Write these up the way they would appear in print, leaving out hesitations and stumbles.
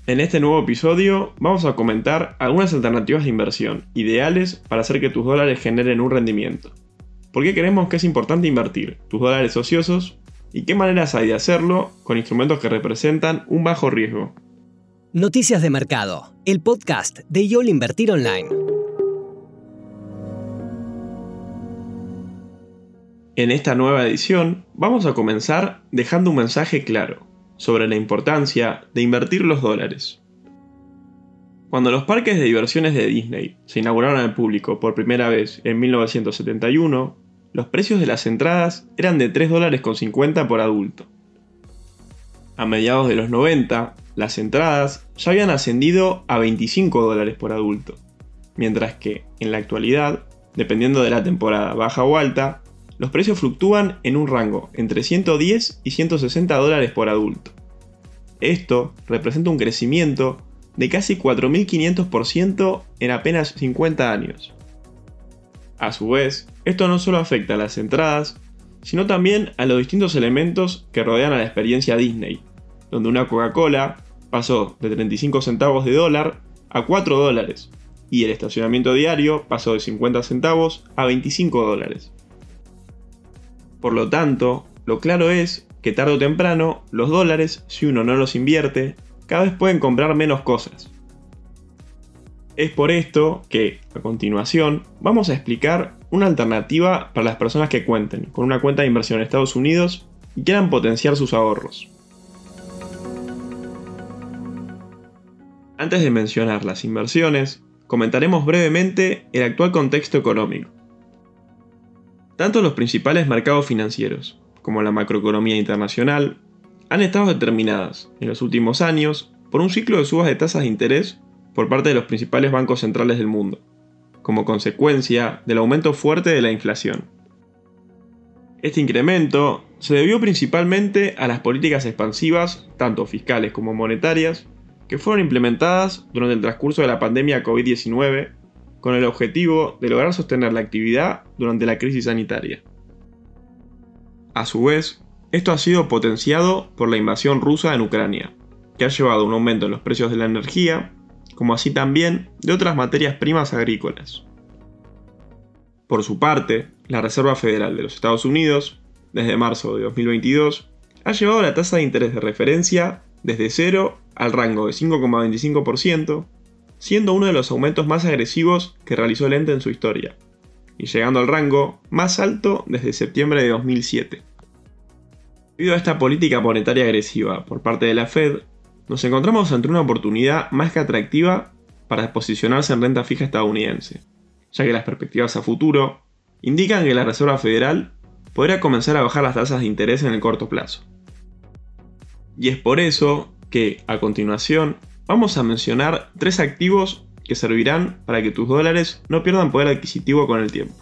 En este nuevo episodio vamos a comentar algunas alternativas de inversión ideales para hacer que tus dólares generen un rendimiento. ¿Por qué creemos que es importante invertir tus dólares ociosos? ¿Y qué maneras hay de hacerlo con instrumentos que representan un bajo riesgo? Noticias de Mercado, el podcast de YOL Invertir Online. En esta nueva edición vamos a comenzar dejando un mensaje claro sobre la importancia de invertir los dólares. Cuando los parques de diversiones de Disney se inauguraron al público por primera vez en 1971, los precios de las entradas eran de $3.50 por adulto. A mediados de los 90, las entradas ya habían ascendido a $25 por adulto, mientras que, en la actualidad, dependiendo de la temporada baja o alta, los precios fluctúan en un rango entre $110 y $160 por adulto. Esto representa un crecimiento de casi 4.500% en apenas 50 años. A su vez, esto no solo afecta a las entradas, sino también a los distintos elementos que rodean a la experiencia Disney, donde una Coca-Cola pasó de 35 centavos de dólar a $4, y el estacionamiento diario pasó de 50 centavos a $25. Por lo tanto, lo claro es que tarde o temprano, los dólares, si uno no los invierte, cada vez pueden comprar menos cosas. Es por esto que, a continuación, vamos a explicar una alternativa para las personas que cuenten con una cuenta de inversión en Estados Unidos y quieran potenciar sus ahorros. Antes de mencionar las inversiones, comentaremos brevemente el actual contexto económico. Tanto los principales mercados financieros como la macroeconomía internacional han estado determinadas en los últimos años por un ciclo de subas de tasas de interés por parte de los principales bancos centrales del mundo, como consecuencia del aumento fuerte de la inflación. Este incremento se debió principalmente a las políticas expansivas, tanto fiscales como monetarias, que fueron implementadas durante el transcurso de la pandemia COVID-19 con el objetivo de lograr sostener la actividad durante la crisis sanitaria. A su vez, esto ha sido potenciado por la invasión rusa en Ucrania, que ha llevado a un aumento en los precios de la energía, como así también de otras materias primas agrícolas. Por su parte, la Reserva Federal de los Estados Unidos, desde marzo de 2022, ha llevado la tasa de interés de referencia desde 0 al rango de 5,25%, siendo uno de los aumentos más agresivos que realizó el ente en su historia, y llegando al rango más alto desde septiembre de 2007. Debido a esta política monetaria agresiva por parte de la Fed, nos encontramos ante una oportunidad más que atractiva para posicionarse en renta fija estadounidense, ya que las perspectivas a futuro indican que la Reserva Federal podrá comenzar a bajar las tasas de interés en el corto plazo. Y es por eso que, a continuación, vamos a mencionar 3 activos que servirán para que tus dólares no pierdan poder adquisitivo con el tiempo.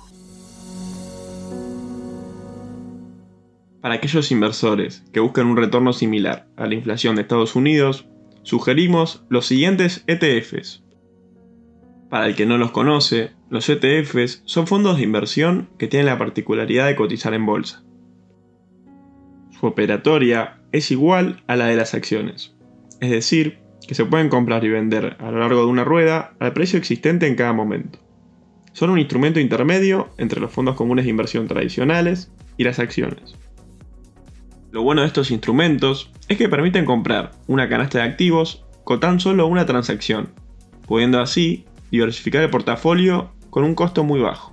Para aquellos inversores que buscan un retorno similar a la inflación de Estados Unidos, sugerimos los siguientes ETFs. Para el que no los conoce, los ETFs son fondos de inversión que tienen la particularidad de cotizar en bolsa. Su operatoria es igual a la de las acciones, es decir, que se pueden comprar y vender a lo largo de una rueda al precio existente en cada momento. Son un instrumento intermedio entre los fondos comunes de inversión tradicionales y las acciones. Lo bueno de estos instrumentos es que permiten comprar una canasta de activos con tan solo una transacción, pudiendo así diversificar el portafolio con un costo muy bajo.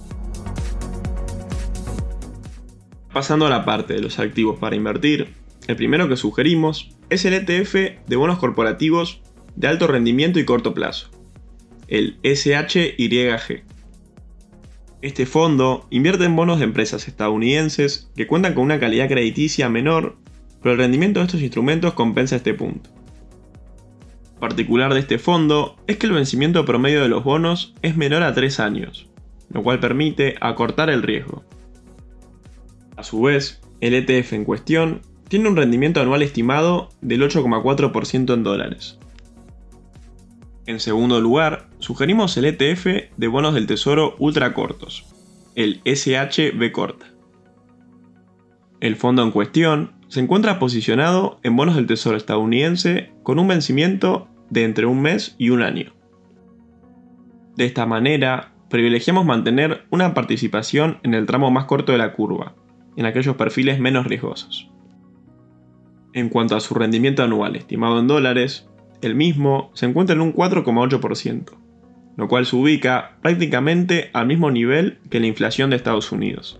Pasando a la parte de los activos para invertir, el primero que sugerimos es el ETF de bonos corporativos de alto rendimiento y corto plazo, el SHYG. Este fondo invierte en bonos de empresas estadounidenses que cuentan con una calidad crediticia menor, pero el rendimiento de estos instrumentos compensa este punto. Lo particular de este fondo es que el vencimiento promedio de los bonos es menor a 3 años, lo cual permite acortar el riesgo. A su vez, el ETF en cuestión tiene un rendimiento anual estimado del 8,4% en dólares. En segundo lugar, sugerimos el ETF de bonos del tesoro ultra cortos, el SHB Corta. El fondo en cuestión se encuentra posicionado en bonos del Tesoro estadounidense con un vencimiento de entre un mes y un año. De esta manera, privilegiamos mantener una participación en el tramo más corto de la curva, en aquellos perfiles menos riesgosos. En cuanto a su rendimiento anual estimado en dólares, el mismo se encuentra en un 4,8%, lo cual se ubica prácticamente al mismo nivel que la inflación de Estados Unidos.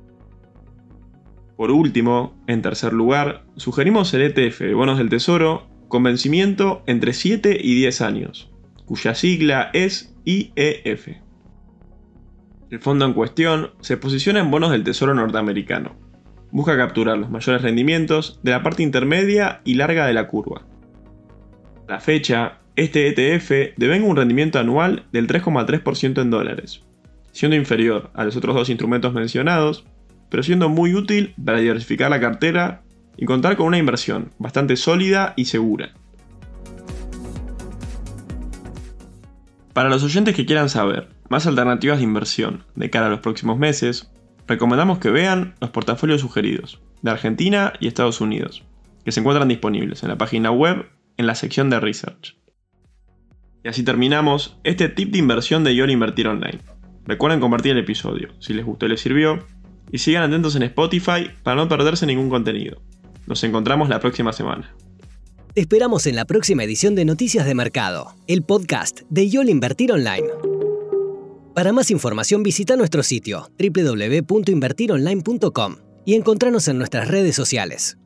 Por último, en tercer lugar, sugerimos el ETF de bonos del Tesoro con vencimiento entre 7 y 10 años, cuya sigla es IEF. El fondo en cuestión se posiciona en bonos del Tesoro norteamericano. Busca capturar los mayores rendimientos de la parte intermedia y larga de la curva. A la fecha, este ETF devenga un rendimiento anual del 3,3% en dólares, siendo inferior a los otros dos instrumentos mencionados, pero siendo muy útil para diversificar la cartera y contar con una inversión bastante sólida y segura. Para los oyentes que quieran saber más alternativas de inversión de cara a los próximos meses, recomendamos que vean los portafolios sugeridos de Argentina y Estados Unidos, que se encuentran disponibles en la página web en la sección de Research. Y así terminamos este tip de inversión de YOLO Invertir Online. Recuerden compartir el episodio si les gustó y les sirvió, y sigan atentos en Spotify para no perderse ningún contenido. Nos encontramos la próxima semana. Te esperamos en la próxima edición de Noticias de Mercado, el podcast de YOLO Invertir Online. Para más información visita nuestro sitio www.invertironline.com y encontranos en nuestras redes sociales.